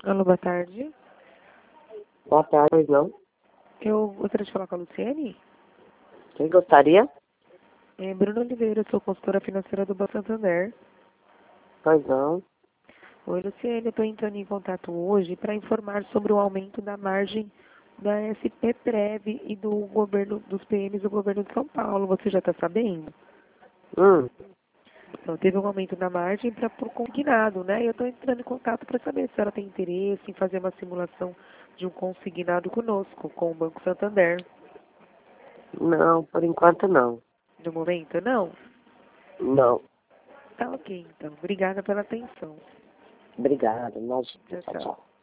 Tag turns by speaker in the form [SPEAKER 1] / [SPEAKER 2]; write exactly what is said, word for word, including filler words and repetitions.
[SPEAKER 1] Alô, boa tarde.
[SPEAKER 2] Boa tarde, não.
[SPEAKER 1] Eu gostaria de falar com a Luciene.
[SPEAKER 2] Quem gostaria?
[SPEAKER 1] É Bruna Oliveira, sou consultora financeira do Banco Santander.
[SPEAKER 2] Pois não.
[SPEAKER 1] Oi, Luciene, eu estou entrando em contato hoje para informar sobre o aumento da margem da S P Prev e do governo, dos P Ms do governo de São Paulo. Você já está sabendo?
[SPEAKER 2] Hum,
[SPEAKER 1] Então, teve um aumento da margem para o consignado, né? E eu estou entrando em contato para saber se ela tem interesse em fazer uma simulação de um consignado conosco, com o Banco Santander.
[SPEAKER 2] não, por enquanto não.
[SPEAKER 1] No momento, não?
[SPEAKER 2] Não.
[SPEAKER 1] Tá ok, então. Obrigada pela atenção.
[SPEAKER 2] Obrigado. Nós...
[SPEAKER 1] Tchau,
[SPEAKER 2] Tchau,
[SPEAKER 1] tchau.
[SPEAKER 2] tchau.